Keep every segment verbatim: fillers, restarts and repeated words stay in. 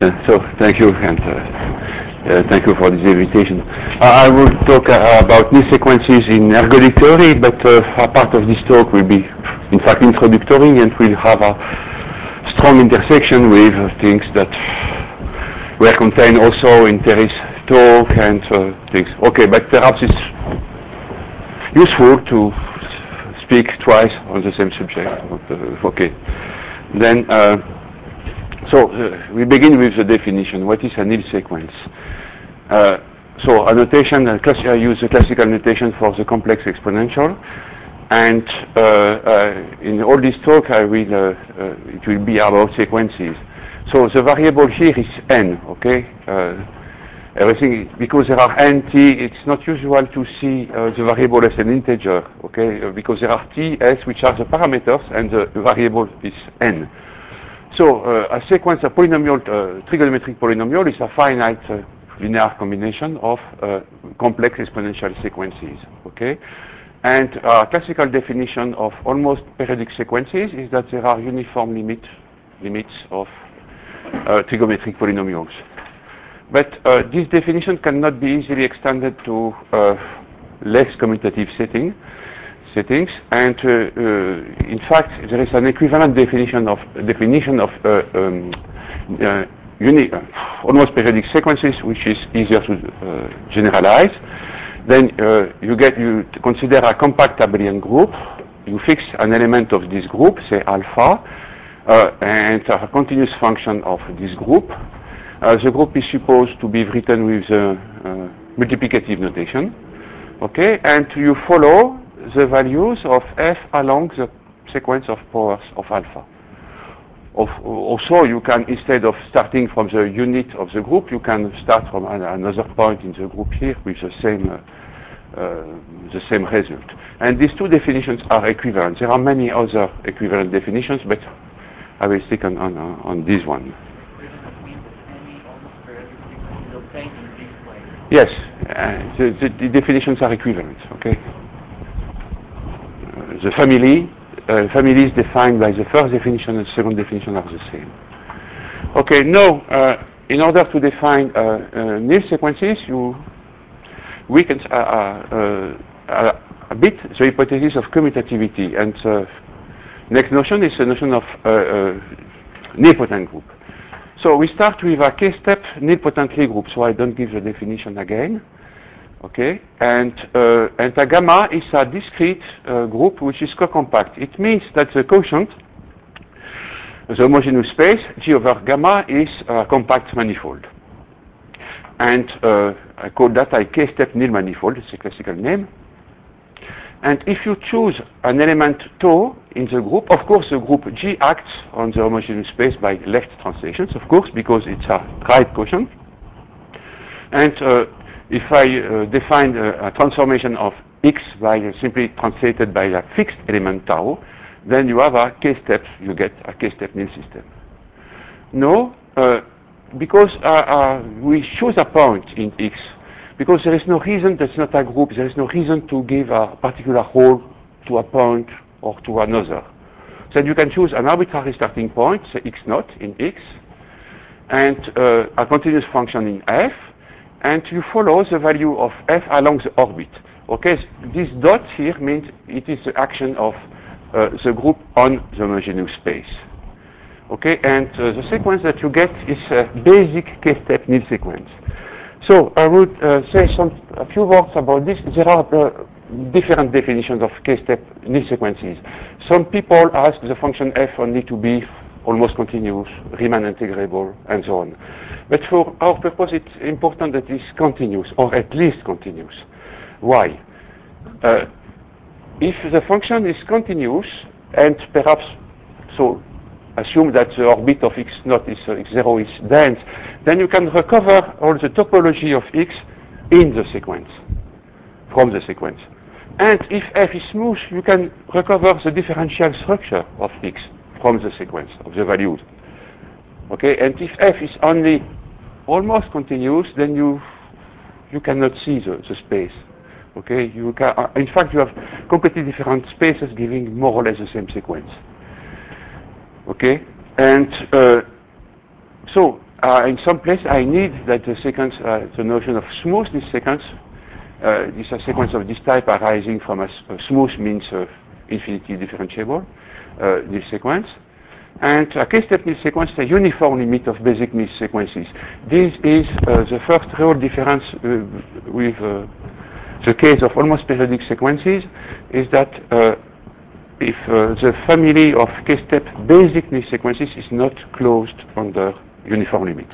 Uh, so thank you, and uh, uh, thank you for this invitation. Uh, I will talk uh, about Nil sequences in ergodic theory, but uh, a part of this talk will be, in fact, introductory, and will have a strong intersection with uh, things that were contained also in Terry's talk and uh, things. Okay, but perhaps it's useful to speak twice on the same subject. Uh, okay, then. Uh, So uh, we begin with the definition. What is a Nil sequence? Uh, so a notation, a I use a classical notation for the complex exponential, and uh, uh, in all this talk, I will uh, uh, it will be about sequences. So the variable here is n. Okay, uh, everything because there are n t. It's not usual to see uh, the variable as an integer. Okay, uh, because there are t, s, which are the parameters, and the variable is n. So uh, a sequence, a polynomial, uh, trigonometric polynomial is a finite uh, linear combination of uh, complex exponential sequences, okay? And a classical definition of almost periodic sequences is that there are uniform limit, limits of uh, trigonometric polynomials. But uh, this definition cannot be easily extended to uh, less commutative setting. settings, and uh, uh, in fact there is an equivalent definition of definition of uh, um, uh, uni uh, almost periodic sequences, which is easier to uh, generalize. Then uh, you get you consider a compact abelian group. You fix an element of this group, say alpha, uh, and a continuous function of this group. Uh, the group is supposed to be written with the uh, multiplicative notation. Okay, and you follow the values of f along the sequence of powers of alpha. Of, also, you can, instead of starting from the unit of the group, you can start from an, another point in the group here with the same uh, uh, the same result. And these two definitions are equivalent. There are many other equivalent definitions, but I will stick on on, on this one. Yes, uh, the, the, the definitions are equivalent. Okay. The family, uh, family is defined by the first definition and the second definition are the same. Okay, now, uh, in order to define uh, uh, Nil sequences, you we can uh, uh, uh, a bit the hypothesis of commutativity, and uh, next notion is the notion of uh, uh, nilpotent group. So we start with a k-step nilpotent Lie group. So I don't give the definition again. Okay, and uh, and a gamma is a discrete uh, group which is co-compact. It means that the quotient, the homogeneous space G over gamma, is a compact manifold, and uh, I call that a k-step Nil manifold. It's a classical name. And if you choose an element tau in the group, of course the group G acts on the homogeneous space by left translations, of course, because it's a right quotient, and uh, if I uh, define a, a transformation of X by uh, simply translated by a fixed element tau, then you have a k-step, you get a k-step Nil system. No, uh, because uh, uh, we choose a point in X, because there is no reason that's not a group, there is no reason to give a particular role to a point or to another. So you can choose an arbitrary starting point, say X naught in X, and uh, a continuous function in F, and you follow the value of f along the orbit. Okay, this dot here means it is the action of uh, the group on the homogeneous space. Okay, and uh, the sequence that you get is a basic k-step Nil sequence. So I would uh, say some a few words about this. There are uh, different definitions of k-step Nil sequences. Some people ask the function f only to be almost continuous, Riemann integrable, and so on. But for our purpose, it's important that it's continuous, or at least continuous. Why? Uh, if the function is continuous, and perhaps, so assume that the orbit of x naught is uh, x zero is dense, then you can recover all the topology of x in the sequence, from the sequence. And if f is smooth, you can recover the differential structure of x from the sequence of the values. Okay, and if f is only almost continuous, then you you cannot see the, the space. Okay, you can, uh, in fact, you have completely different spaces giving more or less the same sequence. Okay, and uh, so uh, in some place I need that the sequence, uh, the notion of smooth Nil sequence, uh, is a sequence of this type arising from a, a smooth means uh, infinitely differentiable uh, Nil sequence. And a k-step Nil sequence is a uniform limit of basic Nil sequences. This is uh, the first real difference uh, with uh, the case of almost periodic sequences, is that uh, if uh, the family of k-step basic Nil sequences is not closed under uniform limits.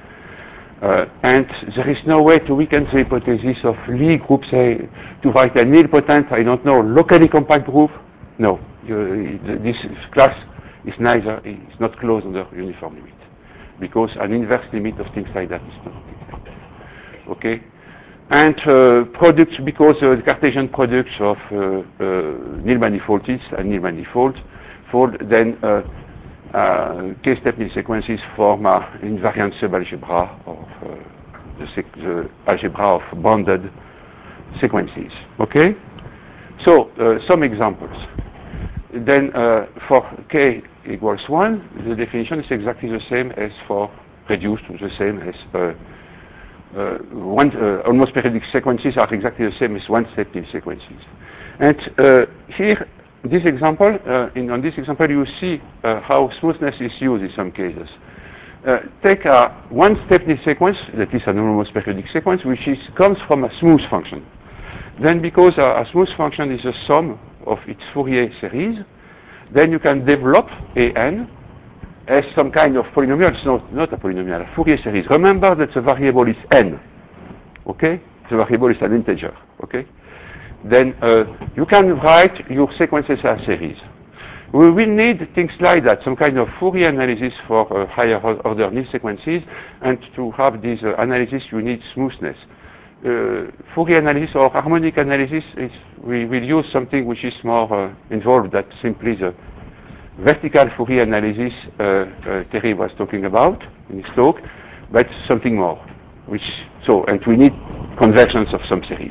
Uh, and there is no way to weaken the hypothesis of Lie group, say, to write a nilpotent, I don't know, locally compact group. No, you, this class is neither, is not closed under uniform limit, because an inverse limit of things like that is not like that. Okay? And uh, products, because uh, the Cartesian products of uh, uh, Nil manifold is a Nil manifold, fold, then uh, uh, k-step Nil sequences form an invariant subalgebra of uh, the, the algebra of bounded sequences. Okay? So, uh, some examples. Then uh, for k equals one, the definition is exactly the same as for reduced to the same as uh, uh, one, uh, almost periodic sequences are exactly the same as one-step Nil sequences. And uh, here, this example, uh, in, on this example, you see uh, how smoothness is used in some cases. Uh, take a one-step Nil sequence, that is an almost periodic sequence, which is, comes from a smooth function. Then because a, a smooth function is a sum of its Fourier series, then you can develop A n as some kind of polynomial. It's not, not a polynomial, a Fourier series. Remember that the variable is n, okay? The variable is an integer, okay? Then uh, you can write your sequences as series. We will need things like that, some kind of Fourier analysis for uh, higher order Nil sequences, and to have this uh, analysis you need smoothness. Uh, Fourier analysis or harmonic analysis, is, we will use something which is more uh, involved than simply the vertical Fourier analysis uh, uh, Terry was talking about in his talk, but something more. Which, so, and we need convergence of some series.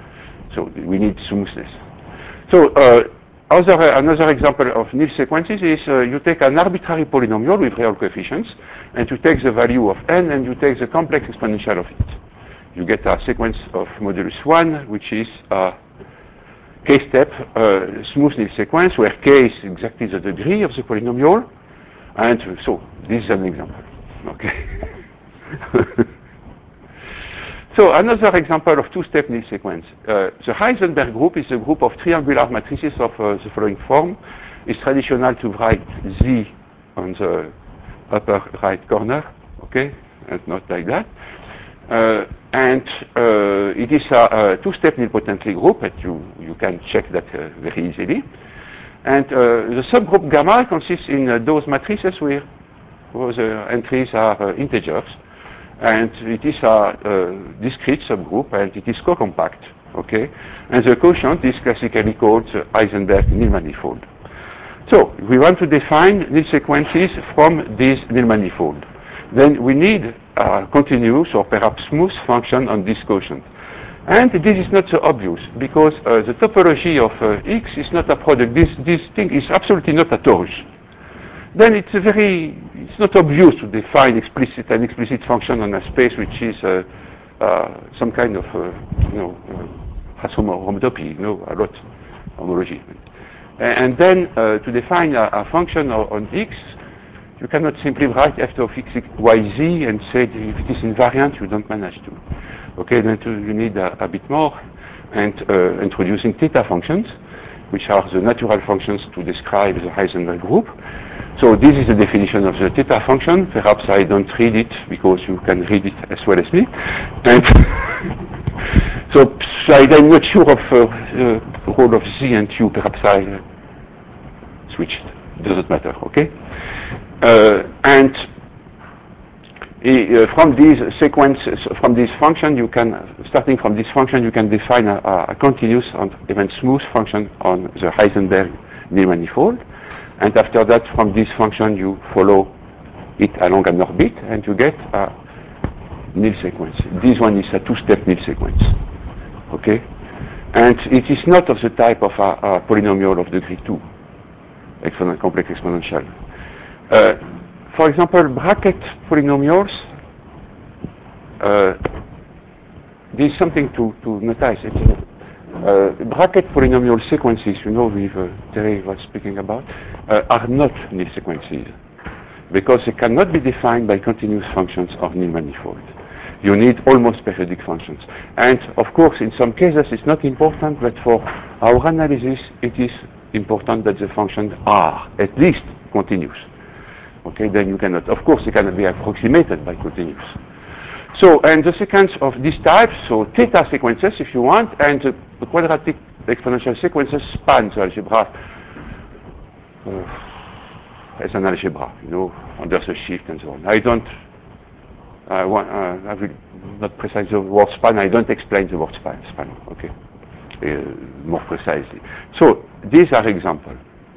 So we need smoothness. So uh, other, uh, another example of Nil sequences is uh, you take an arbitrary polynomial with real coefficients, and you take the value of n, and you take the complex exponential of it. You get a sequence of modulus one, which is a k-step uh, smooth Nil sequence, where k is exactly the degree of the polynomial. And so, this is an example. Okay. So, another example of two-step Nil sequence. Uh, the Heisenberg group is a group of triangular matrices of uh, the following form. It's traditional to write Z on the upper right corner, okay, and not like that. Uh, and uh, it is a, a two-step nilpotently group, and you, you can check that uh, very easily. And uh, the subgroup gamma consists in uh, those matrices where those uh, entries are uh, integers, and it is a uh, discrete subgroup, and it is co-compact, okay? And the quotient is classically called the Heisenberg Nil manifold. So, we want to define Nil sequences from this Nil manifold. Then we need a continuous or perhaps smooth function on this quotient. And this is not so obvious, because uh, the topology of uh, X is not a product. This, this thing is absolutely not a torus. Then it's a very, it's not obvious to define explicit an explicit function on a space which is uh, uh, some kind of, uh, you know, uh, has homotopy, you know, a lot homology. And then uh, to define a, a function on, on X, you cannot simply write f of x, y, z and say if it is invariant, you don't manage to. Okay, then to, you need a, a bit more, and uh, introducing theta functions, which are the natural functions to describe the Heisenberg group. So this is the definition of the theta function. Perhaps I don't read it because you can read it as well as me. And so I'm not sure of uh, the role of z and u. Perhaps I uh, switched. Doesn't matter. Okay. Uh, and uh, from these sequences, from this function, you can, starting from this function, you can define a, a continuous and even smooth function on the Heisenberg Nil manifold. And after that, from this function, you follow it along an orbit, and you get a Nil sequence. This one is a two-step Nil sequence. Okay, and it is not of the type of a, a polynomial of degree two, exponent, complex exponential. Uh, for example, bracket polynomials, uh, there's something to, to notice. It's, uh, bracket polynomial sequences, you know, with uh, Terry was speaking about, uh, are not nil sequences, because they cannot be defined by continuous functions of nil manifold. You need almost periodic functions. And of course, in some cases, it's not important, but for our analysis, it is important that the functions are at least continuous. Okay, then you cannot, of course, they cannot be approximated by continuous. So, and the sequence of this type, so theta sequences, if you want, and the, the quadratic exponential sequences span the algebra uh, as an algebra, you know, under the shift and so on. I don't. I, want, uh, I will not precise the word span. I don't explain the word span. span okay, uh, more precisely. So these are examples.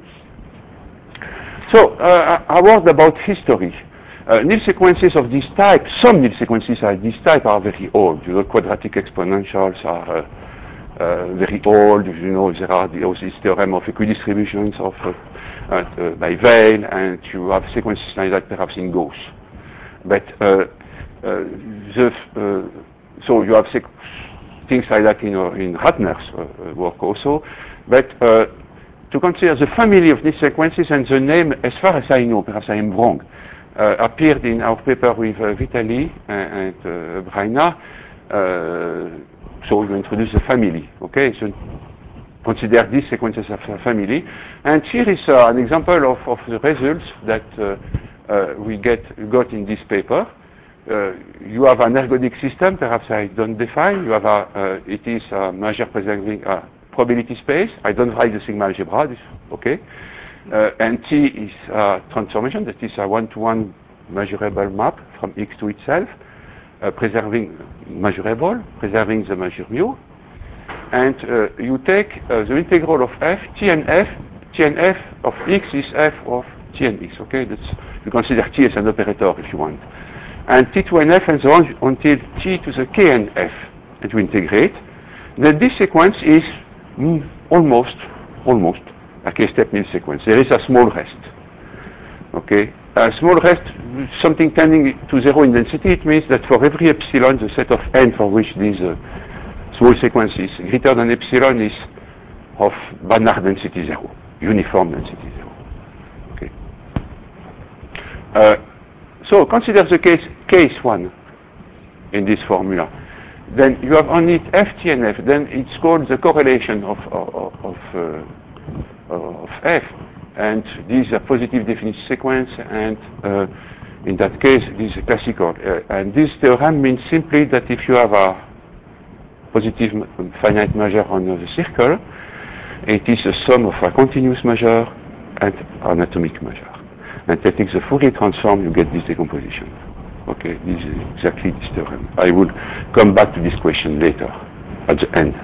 So uh, a word about history. Uh, nil sequences of this type. Some nil sequences of this type are very old. You know, quadratic exponentials are uh, uh, very old. You know, there are the, also this theorem of equidistributions of uh, uh, by Weil, and you have sequences like that perhaps in Gauss. But uh, Uh, the, uh, so you have things like that in, uh, in Ratner's uh, work also, but uh, to consider the family of these sequences, and the name, as far as I know, perhaps I am wrong, uh, appeared in our paper with uh, Vitali and, and uh, Braina, uh, so you introduce the family, okay, so consider these sequences as a family, and here is uh, an example of, of the results that uh, uh, we get got in this paper. Uh, you have an ergodic system, perhaps I don't define. You have a, uh, it is a measure preserving a probability space. I don't write the sigma algebra, this, okay. Uh, and T is a transformation, that is a one-to-one measurable map from X to itself, uh, preserving measurable, preserving the measure mu. And uh, you take uh, the integral of f, T and f, T and f of X is f of T and X, okay. That's, you consider T as an operator if you want. And T to N F and so on until T to the K N F, and to integrate. Then this sequence is mm, almost, almost a K-step nil sequence. There is a small rest. Okay, a small rest, something tending to zero in density. It means that for every epsilon, the set of n for which these uh, small sequence is greater than epsilon is of Banach density zero, uniform density zero. Okay. Uh, So consider the case case one in this formula. Then you have only F, T, and F. Then it's called the correlation of of of, uh, of F, and this is a positive definite sequence. And uh, in that case, this is a classical. Uh, and this theorem means simply that if you have a positive finite measure on the circle, it is a sum of a continuous measure and an atomic measure. And taking the Fourier transform, you get this decomposition. Okay, this is exactly this theorem. I will come back to this question later, at the end.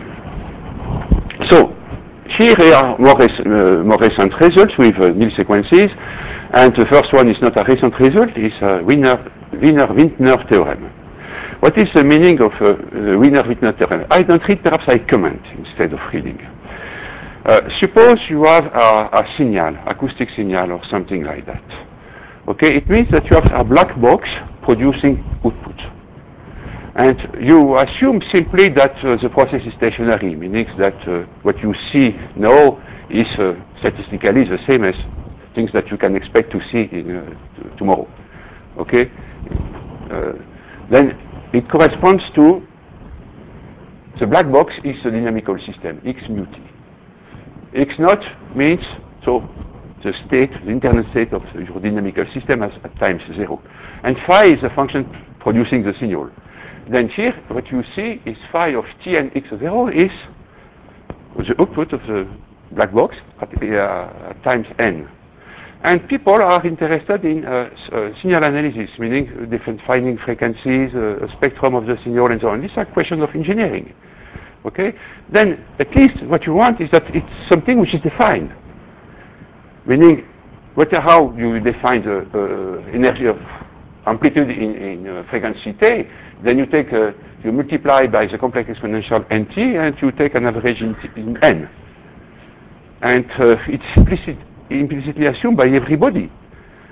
So, here are more, res uh, more recent results with uh, nil sequences, and the first one is not a recent result, it's a Wiener-Wintner theorem. What is the meaning of uh, the Wiener-Wintner theorem? I don't read, perhaps I comment instead of reading. Uh, suppose you have a, a signal, acoustic signal or something like that. Okay, it means that you have a black box producing output. And you assume simply that uh, the process is stationary, meaning that uh, what you see now is uh, statistically the same as things that you can expect to see in, uh, tomorrow. Okay? Uh, then it corresponds to the black box is a dynamical system, X mu t. X naught means, so the state, the internal state of your dynamical system as at times zero. And phi is a function producing the signal. Then here, what you see is phi of t and x zero is the output of the black box at, uh, at times n. And people are interested in uh, uh, signal analysis, meaning different finding frequencies, uh, a spectrum of the signal, and so on. These are questions of engineering. Okay? Then, at least what you want is that it's something which is defined. Meaning, what, how you define the uh, energy of amplitude in, in uh, frequency t, then you take, uh, you multiply by the complex exponential nt, and you take an average in, in n. And uh, it's implicit, implicitly assumed by everybody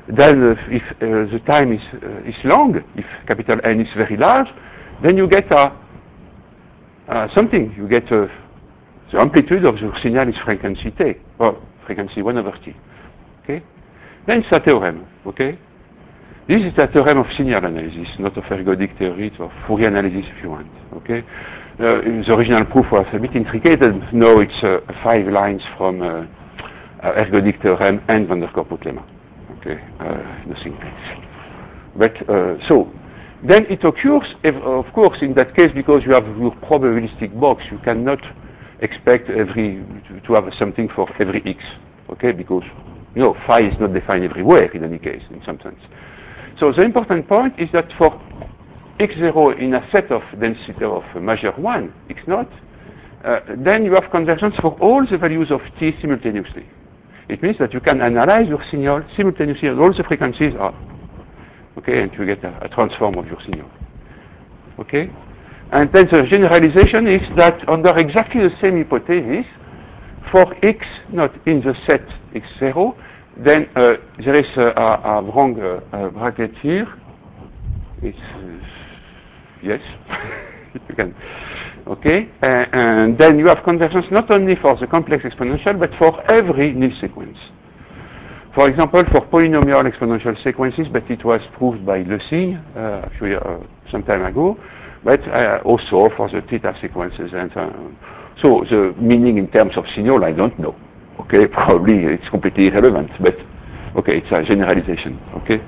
then uh, if uh, the time is, uh, is long, if capital N is very large, then you get a, uh, something. You get uh, the amplitude of your signal is frequency T, or frequency one over T. Okay? Then it's a theorem. Okay? This is a theorem of signal analysis, not of ergodic theory, it's of Fourier analysis if you want. Okay? Uh, the original proof was a bit intricate. No, it's uh, five lines from uh, uh, ergodic theorem and van der Corput lemma. Okay, uh, nothing else. But uh, so then it occurs, if, of course, in that case, because you have your probabilistic box, you cannot expect every to, to have something for every x. Okay, because you know phi is not defined everywhere in any case, in some sense. So the important point is that for x zero in a set of density of measure one, x naught, uh, then you have convergence for all the values of t simultaneously. It means that you can analyze your signal simultaneously and all the frequencies are. Okay, and you get a, a transform of your signal. Okay? And then the generalization is that under exactly the same hypothesis, for x not in the set x zero, then uh, there is a, a, a wrong uh, uh, bracket here. It's uh, yes, you can. Okay, uh, and then you have convergence not only for the complex exponential, but for every nil sequence. For example, for polynomial exponential sequences, but it was proved by Le Signe uh, actually uh, some time ago, but uh, also for the theta sequences. And uh, so the meaning in terms of signal, I don't know. Okay, probably it's completely irrelevant, but okay, it's a generalization. Okay,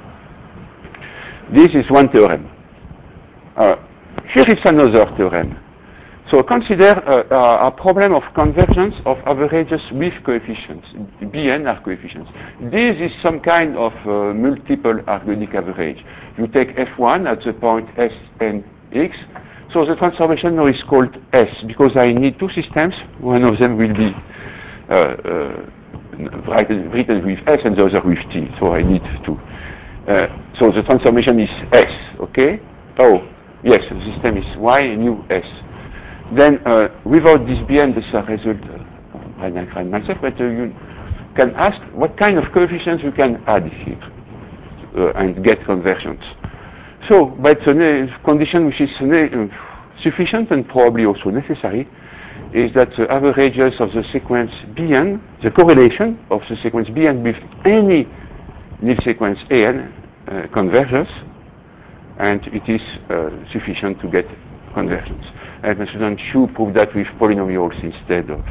this is one theorem. Uh, here is another theorem. So consider uh, a problem of convergence of averages with coefficients. Bn are coefficients. This is some kind of uh, multiple ergodic average. You take f one at the point S and x. So the transformation now is called S because I need two systems. One of them will be uh, uh, written, written with S and the other with T. So I need two. Uh, so the transformation is S. Okay? Oh, yes, the system is Y nu S. Then, uh, without this Bn, this is a result, uh, I can find myself, but uh, you can ask what kind of coefficients you can add here uh, and get convergence. So, but the condition which is uh, sufficient and probably also necessary is that the averages of the sequence Bn, the correlation of the sequence Bn with any nil sequence An uh, converges, and it is uh, sufficient to get convergence. And Student Xu proved that with polynomials instead of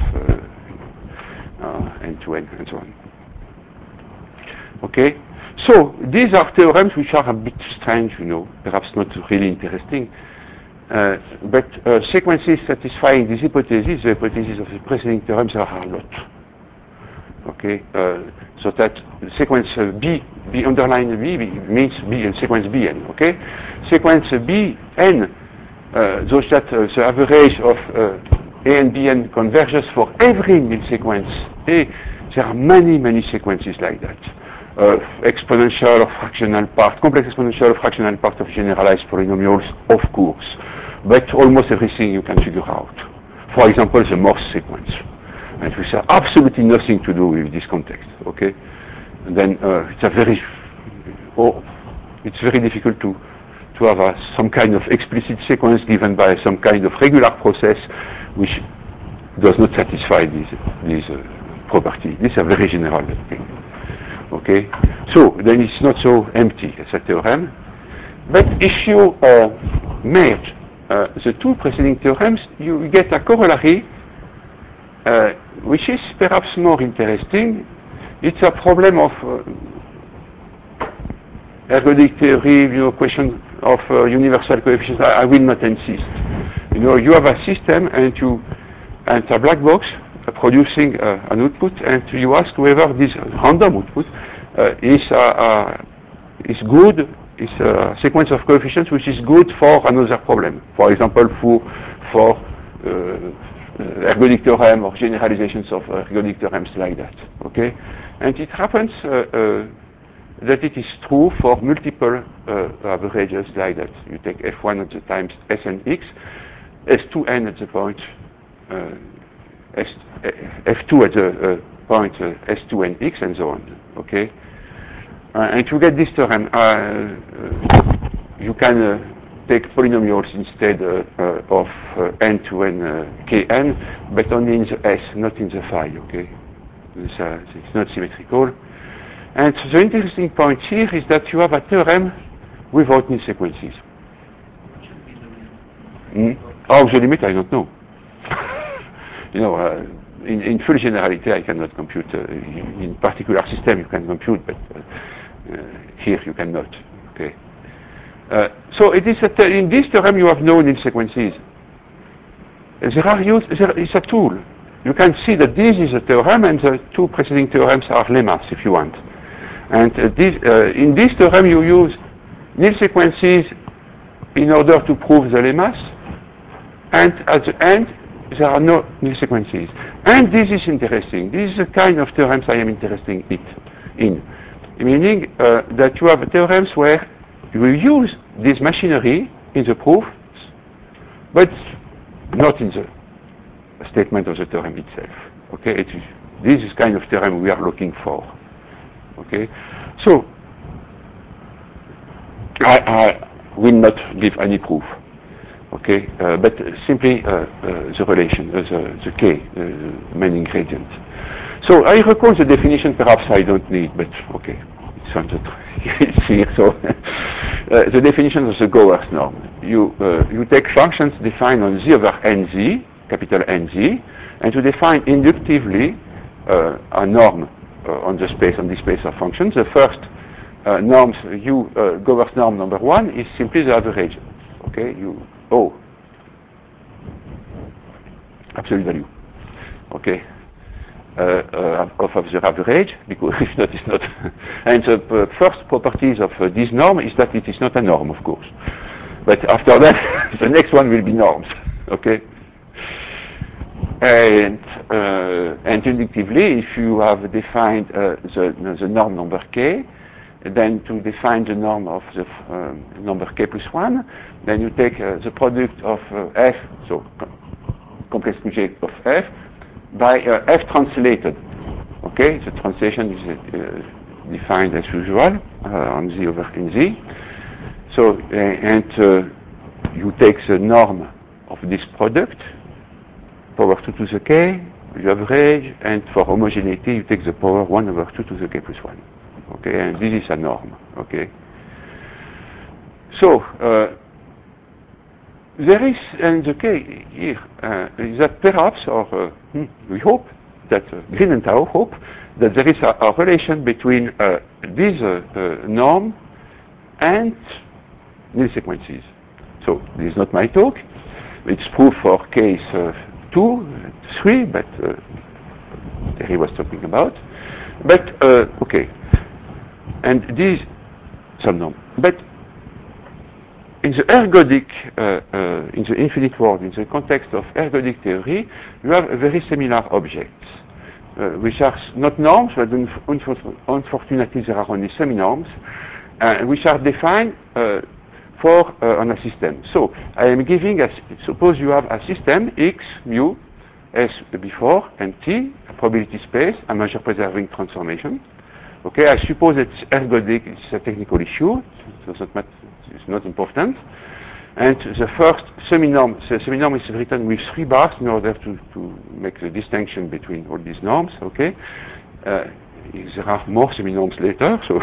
uh, uh, n-to-n and so on. Okay, so these are theorems which are a bit strange, you know, perhaps not really interesting, uh, but uh, sequences satisfying this hypothesis, the hypothesis of the preceding theorems, there are a lot. Okay, uh, so that sequence uh, B, B underline B, B means B and sequence Bn. Okay, sequence Bn. Uh, those that uh, the average of uh, A and Bn converges for every nil sequence A. There are many, many sequences like that. Uh, exponential or fractional part, complex exponential or fractional part of generalized polynomials, of course. But almost everything you can figure out. For example, the Morse sequence. And which has absolutely nothing to do with this context. Okay? And then uh, it's a very, oh, it's very difficult to to have a, some kind of explicit sequence given by some kind of regular process which does not satisfy this, this uh, property. This is a very general thing. Okay? So, then it's not so empty as a theorem. But if you uh, merge uh, the two preceding theorems, you get a corollary uh, which is perhaps more interesting. It's a problem of uh, ergodic theory, you know, question of uh, universal coefficients. I, I will not insist. You know, you have a system and you and a black box uh, producing uh, an output, and you ask whether this random output uh, is uh, uh, is good, is a sequence of coefficients which is good for another problem. For example, for for uh, ergodic theorem or generalizations of ergodic theorems like that. Okay, and it happens. Uh, uh, that it is true for multiple uh, averages like that. You take f one at the times S and x, S two n at the point, uh, S, uh, f two at the uh, point uh, S two and x, and so on. Okay. Uh, and to get this theorem, uh, you can uh, take polynomials instead uh, uh, of uh, n to n uh, kn, but only in the S, not in the phi, okay? It's, uh, it's not symmetrical. And the interesting point here is that you have a theorem without nil sequences. Mm? Oh, the limit, I don't know. you know, uh, in, in full generality, I cannot compute. Uh, in, in particular system, you can compute, but uh, uh, here you cannot. Okay. Uh, so it is a in this theorem you have no nil sequences. There are used, there is a tool. You can see that this is a theorem, and the two preceding theorems are lemmas, if you want. And uh, this, uh, in this theorem, you use nil sequences in order to prove the lemmas, and at the end, there are no nil sequences. And this is interesting. This is the kind of theorems I am interested in. Meaning uh, that you have theorems where you will use this machinery in the proofs, but not in the statement of the theorem itself. Okay, it is, this is kind of theorem we are looking for. Okay, so I, I will not give any proof. Okay, uh, but simply uh, uh, the relation, uh, the, the K, uh, the main ingredient. So I recall the definition. Perhaps I don't need, but okay, it's on the it's here. So uh, the definition of the Gower's norm. You uh, you take functions defined on Z over Nz, capital N Z, and to define inductively uh, a norm uh, on the space on the space of functions. The first uh, norms U uh, Gower's norm number one is simply the average. Okay, you O absolute value. Okay. Uh, uh, of, of the average, because if not, it's not. And the uh, first properties of uh, this norm is that it is not a norm, of course. But after that, the next one will be norms. Okay. And uh, and inductively, if you have defined uh, the the norm number k, then to define the norm of the uh, number k plus one, then you take uh, the product of uh, f, so complex Q J of f, by uh, f translated. Okay, the translation is uh, defined as usual uh, on Z over Nz. So, uh, and uh, you take the norm of this product, power two to the k, the average, and for homogeneity you take the power one over two to the k plus one. Okay, and this is a norm. Okay. So, uh, there is, and the K here, uh, is that perhaps, or uh, hmm, we hope, that uh, Green and Tao hope, that there is a, a relation between uh, this uh, uh, norm and nil sequences. So, this is not my talk. It's proof for case uh, two, three, but uh, Terry was talking about. But, uh, okay. And this, some norm. But, in the ergodic, uh, uh, in the infinite world, in the context of ergodic theory, you have very similar objects, uh, which are not norms, but unfortunately there are only semi-norms, uh, which are defined uh, for uh, on a system. So I am giving, a, suppose you have a system, X, mu, S before, and T, a probability space, a measure preserving transformation. Okay, I suppose it's ergodic, it's a technical issue, so it's not, it's not important. And the first semi-norm, the semi-norm is written with three bars in order to, to make the distinction between all these norms, okay? Uh, there are more semi-norms later, so.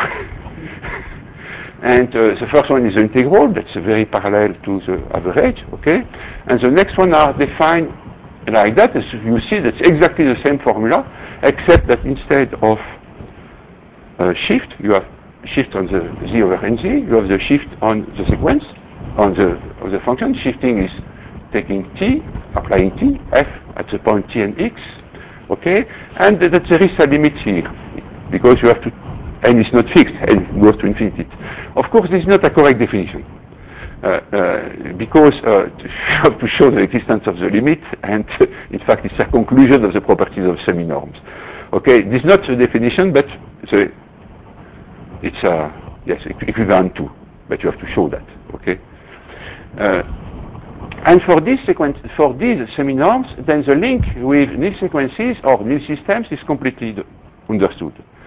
And uh, the first one is the integral, that's very parallel to the average, okay? And the next one are defined like that, as you see that's exactly the same formula, except that instead of Uh, shift, you have shift on the Z over Nz, you have the shift on the sequence, on the, on the function. Shifting is taking T, applying T, F at the point T and X, okay? And that there is a limit here, because you have to, and it's not fixed, and it goes to infinity. Of course, this is not a correct definition, uh, uh, because uh, you have to show the existence of the limit, and in fact, it's a conclusion of the properties of semi-norms. Okay, this is not the definition, but the it's uh, yes, equivalent to, but you have to show that, okay? Uh, and for this sequence, for these semi-norms, then the link with nil sequences or nil systems is completely understood.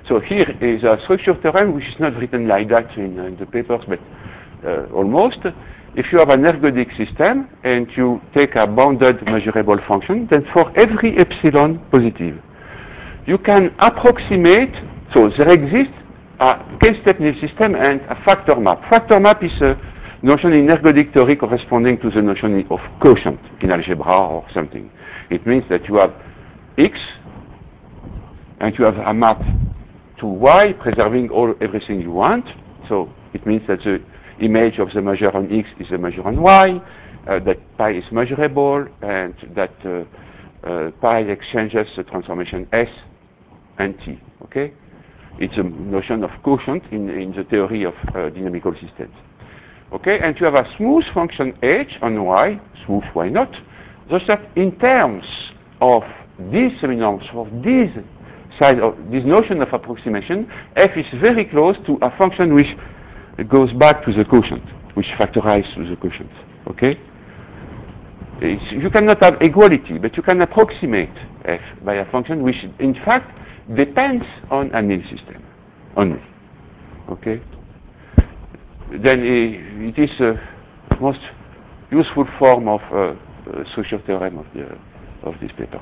So here is a structure theorem which is not written like that in, uh, in the papers, but uh, almost. If you have an ergodic system and you take a bounded measurable function, then for every epsilon positive, you can approximate, so there exists a k-step Nil system and a factor map. Factor map is a notion in ergodic theory corresponding to the notion of quotient in algebra or something. It means that you have x and you have a map to y, preserving all everything you want. So it means that the image of the measure on x is a measure on y, uh, that pi is measurable, and that uh, uh, pi exchanges the transformation S and T. Okay, it's a notion of quotient in, in the theory of uh, dynamical systems. Okay, and you have a smooth function h on y, smooth why not, such that in terms of these seminorms, of these side of this notion of approximation, f is very close to a function which goes back to the quotient, which factorizes to the quotient. Okay? It's, you cannot have equality, but you can approximate f by a function which, in fact, depends on a Nil system only. Okay? Then uh, it is the uh, most useful form of uh, uh, structure theorem of, the, of this paper.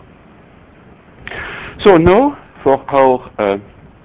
So now, for our uh,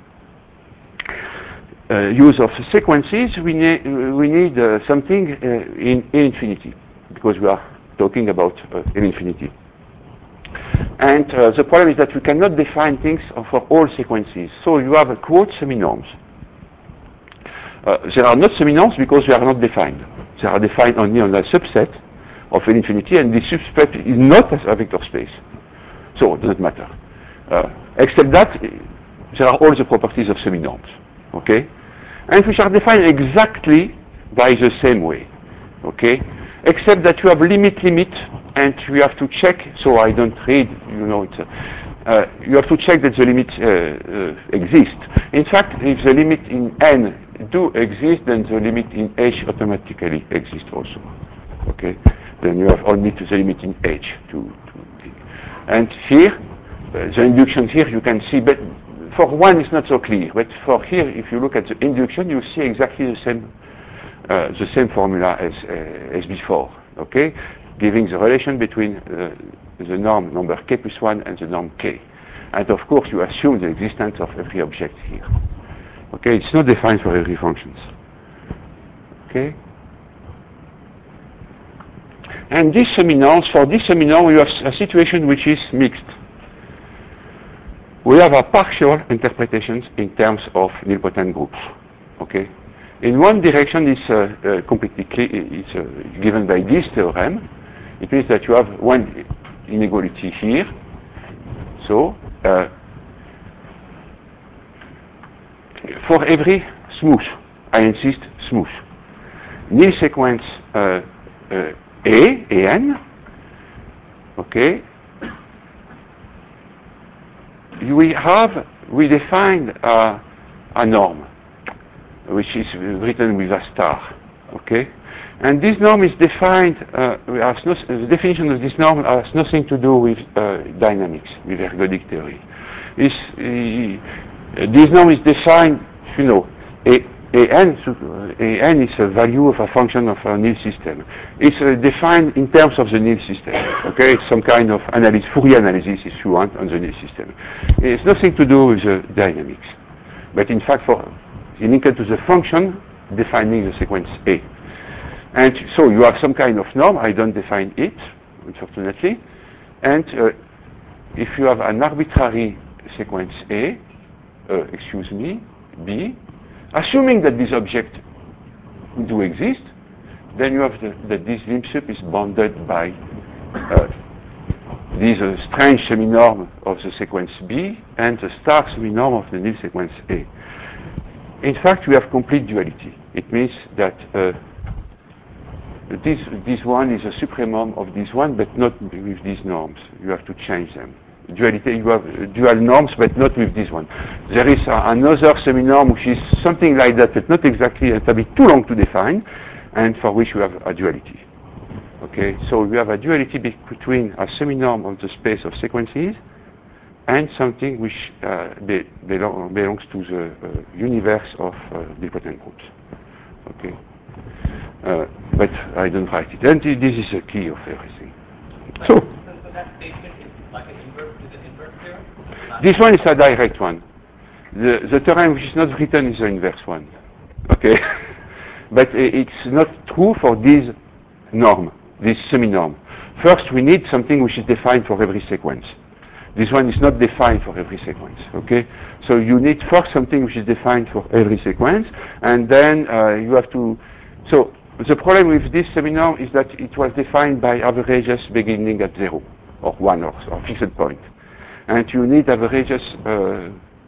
uh, use of sequences, we, ne we need uh, something uh, in A infinity, because we are talking about uh, L infinity. And uh, the problem is that we cannot define things for all sequences. So you have a quote seminorms. Uh, there are not seminorms because they are not defined. They are defined only on a subset of L infinity, and this subset is not a vector space. So it doesn't matter. Uh, except that there are all the properties of seminorms, okay, and which are defined exactly by the same way, okay, except that you have limit limit, and you have to check. So I don't read, you know, it's, uh, you have to check that the limit uh, uh, exists. In fact, if the limit in n do exist, then the limit in h automatically exists also, okay. Then you have only to the limit in h to, to and here. Uh, the induction here you can see, but for one it's not so clear. But for here, if you look at the induction, you see exactly the same, uh, the same formula as uh, as before. Okay, giving the relation between uh, the norm number k plus one and the norm k, and of course you assume the existence of every object here. Okay, it's not defined for every functions. Okay, and these seminorms, for this seminorm, you have a situation which is mixed. We have a partial interpretations in terms of nilpotent groups. Okay, in one direction is uh, uh, completely clear, it's uh, given by this theorem. It means that you have one inequality here. So uh, for every smooth, I insist, smooth Nil sequence uh, uh, A, An. Okay. We have, we defined uh, a norm, which is written with a star, okay? And this norm is defined, uh, has no, the definition of this norm has nothing to do with uh, dynamics, with ergodic theory. It's, uh, this norm is defined, you know, a, An, An is a value of a function of a Nil system. It's uh, defined in terms of the Nil system. Okay, it's some kind of analysis, Fourier analysis, if you want, on the Nil system. It's nothing to do with the dynamics, but in fact, for linked to the function defining the sequence A. And so you have some kind of norm. I don't define it, unfortunately. And uh, if you have an arbitrary sequence A, uh, excuse me, B. Assuming that this object do exist, then you have the, that this lim sup is bounded by uh, this uh, strange seminorm of the sequence B and the star seminorm of the Nil sequence A. In fact, we have complete duality. It means that uh, this, this one is a supremum of this one, but not with these norms. You have to change them. Duality, you have dual norms, but not with this one. There is uh, another seminorm which is something like that, but not exactly, it's a bit too long to define, and for which you have a duality. Okay, so you have a duality be between a seminorm of the space of sequences and something which uh, be, belong, belongs to the uh, universe of uh, nilpotent groups. Okay, uh, but I don't write it. And this is the key of everything. So, so, so that statement is like an inverse, is an inverse theorem? This one is a direct one. The, the theorem which is not written is the inverse one. Okay, but it's not true for this norm, this semi-norm. First, we need something which is defined for every sequence. This one is not defined for every sequence, okay? So you need first something which is defined for every sequence, and then uh, you have to... So the problem with this semi-norm is that it was defined by averages beginning at zero, or one, or, or fixed point. And you need averages uh, uh,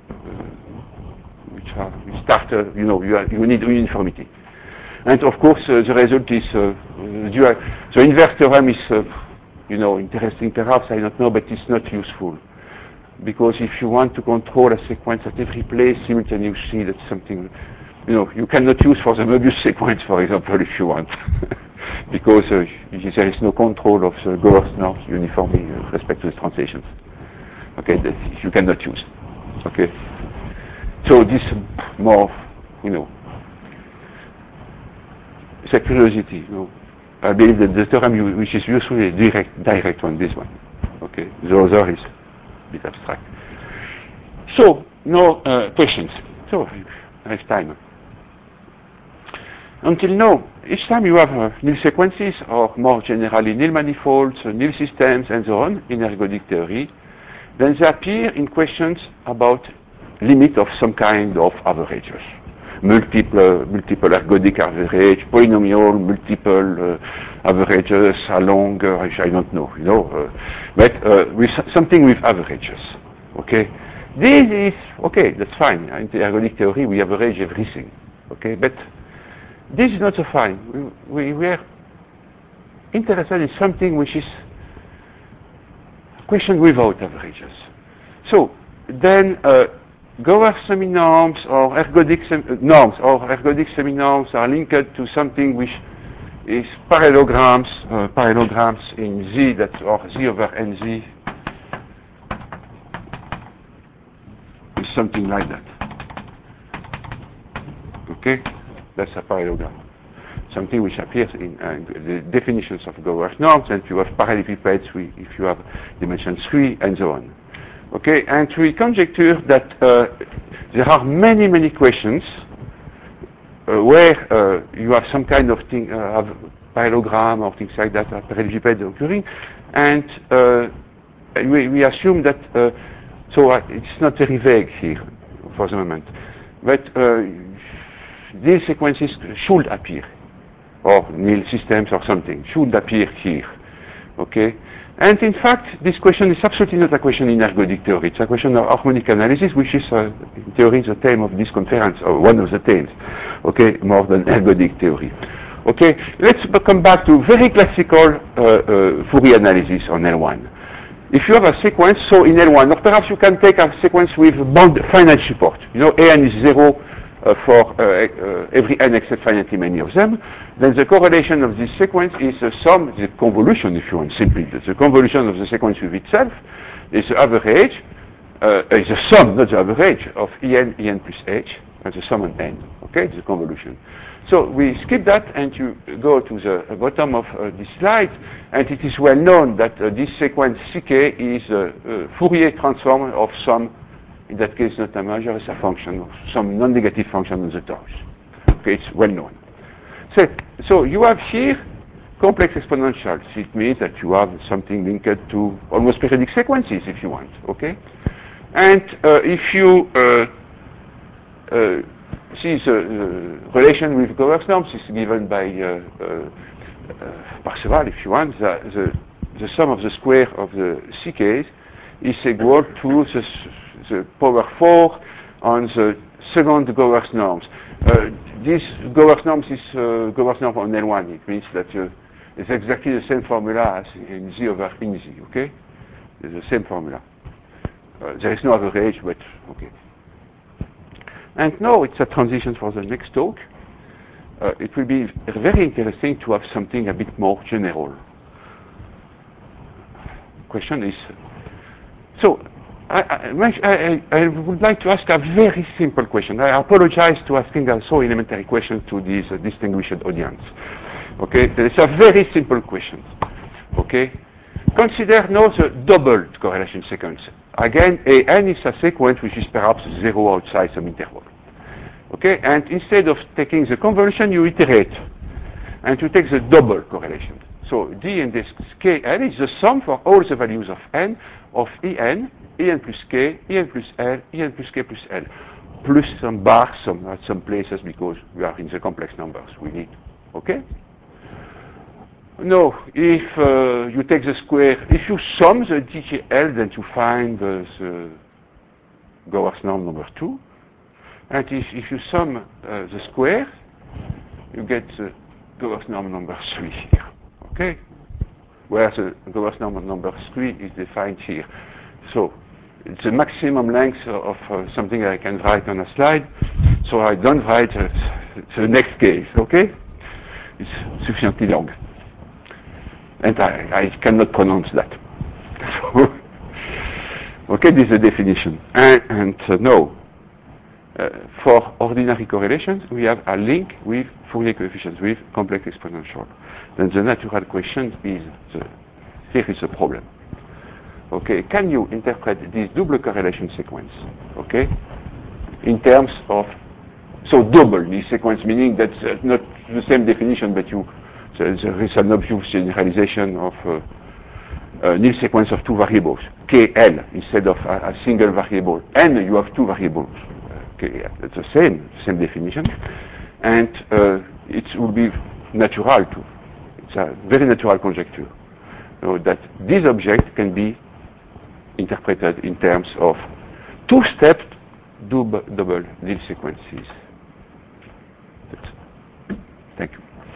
which are which start, uh, you know, you, are, you need uniformity. And of course, uh, the result is uh, dual. The inverse theorem is, uh, you know, interesting perhaps, I don't know, but it's not useful. Because if you want to control a sequence at every place simultaneously, that's something, you know, you cannot use for the Möbius sequence, for example, if you want. Because uh, there is no control of the Gower's norm uniformly uh, with respect to the translations. Okay, that you cannot use. Okay. So this more, you know, it's a curiosity. You know. I believe that the theorem which is useful is direct, direct one, this one. Okay, the other is a bit abstract. So, no uh, questions. So, next time. Until now, each time you have uh, nil sequences, or more generally nil manifolds, uh, nil systems, and so on, in ergodic theory, then they appear in questions about limit of some kind of averages. Multiple, multiple ergodic average, polynomial, multiple uh, averages along, uh, I don't know, you know, uh, but uh, with something with averages, okay? This is, okay, that's fine. In the ergodic theory, we average everything, okay? But this is not so fine. We, we, we are interested in something which is question without averages. So, then, uh, Gower semi-norms or ergodic sem norms or ergodic semi-norms are linked to something which is parallelograms, uh, parallelograms in Z, that or Z over Nz is something like that. Okay, that's a parallelogram. Something which appears in, uh, in the definitions of Gower's norms, and you have parallelepipeds if you have dimension three, and so on. Okay, and we conjecture that uh, there are many, many questions uh, where uh, you have some kind of thing, uh, have parallelogram or things like that, a parallelepiped occurring, and uh, we, we assume that, uh, so uh, it's not very vague here for the moment, but uh, these sequences should appear, or nil systems or something, should appear here, okay? And in fact, this question is absolutely not a question in ergodic theory. It's a question of harmonic analysis, which is, uh, in theory, the theme of this conference, or one of the themes, okay, more than ergodic theory. Okay, let's come back to very classical uh, uh, Fourier analysis on L one. If you have a sequence, so in L one, or perhaps you can take a sequence with bound finite support. You know, A n is zero uh, for uh, uh, every n except finitely many of them. Then the correlation of this sequence is the sum, the convolution, if you want, simply. The convolution of the sequence with itself is the average, uh, is the sum, not the average, of En, En plus H, and the sum on n. Okay, it's the convolution. So we skip that and you go to the bottom of uh, this slide, and it is well known that uh, this sequence C K is a uh, uh, Fourier transform of some, in that case not a measure, it's a function, of some non-negative function on the torus. Okay, it's well known. So, so you have here complex exponentials. It means that you have something linked to almost periodic sequences, if you want. Okay, and uh, if you uh, uh, see the uh, relation with Gower's norms is given by uh, uh, uh, Parseval, if you want. The, the, the sum of the square of the C Ks is equal to the, the power four on the second Gower's norms. Uh, this Gower's norms is uh, Gower's norm on L one. It means that uh, it's exactly the same formula as in Z over in Z, okay? It's the same formula. Uh, there is no average, but okay. And now it's a transition for the next talk. Uh, it will be very interesting to have something a bit more general. Question is, so I, I, I, I would like to ask a very simple question. I apologize to asking a so elementary question to this uh, distinguished audience. Okay, it's a very simple question. Okay, consider now the doubled correlation sequence. Again, A n is a sequence which is perhaps zero outside some interval. Okay, and instead of taking the convolution, you iterate, and you take the double correlation. So D in this K L is the sum for all the values of n of E n, E n plus K, E n plus L, E n plus K plus L, plus some bar some at some places because we are in the complex numbers we need. Okay? No, if uh, you take the square, if you sum the D J L, then you find uh, the Gowers norm number two. And if, if you sum uh, the square, you get the Gowers norm number three here. Okay? Where the Gowers norm number three is defined here. So it's the maximum length of uh, something I can write on a slide. So I don't write uh, the next case. Okay? It's sufficiently long. And I, I cannot pronounce that. Okay, this is the definition. And, and uh, no. Uh, for ordinary correlations, we have a link with Fourier coefficients, with complex exponential. Then the natural question is, the, here is the problem. Okay, can you interpret this double correlation sequence, okay, in terms of, so double this sequence, meaning that's uh, not the same definition, but you, so there is an obvious generalization of uh, a nil sequence of two variables, K L, instead of a, a single variable. N, you have two variables. Okay, it's the same, same definition, and uh, it will be natural too. It's a very natural conjecture, so that this object can be interpreted in terms of two-stepped double, double Nil sequences. That's it. Thank you.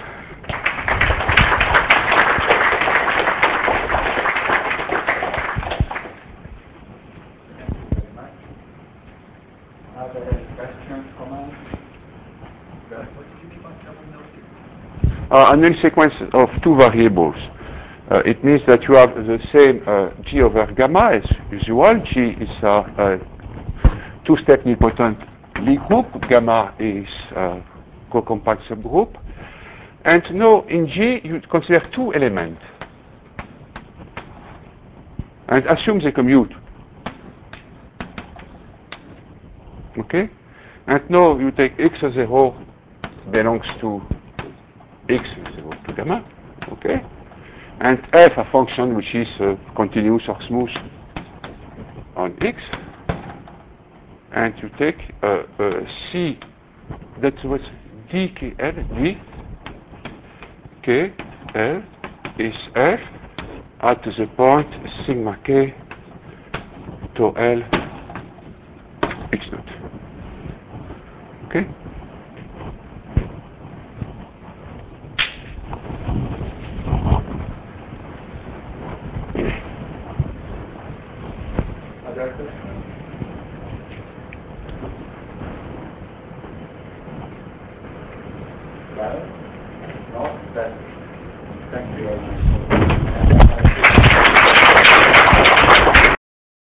Are there any questions, comments? Uh, a Nil sequence of two variables. Uh, it means that you have the same uh, G over gamma as usual. G is a uh, two-step nilpotent Lie group. Gamma is a co-compact subgroup. And now in G, you consider two elements. And assume they commute. Okay? And now you take x zero belongs to x zero to gamma. Okay? And f, a function which is uh, continuous or smooth on x. And you take uh, uh, C, that's what D K L, D K L is f at the point sigma k to L x naught. Okay? Other questions? Well, no, then thank you very much.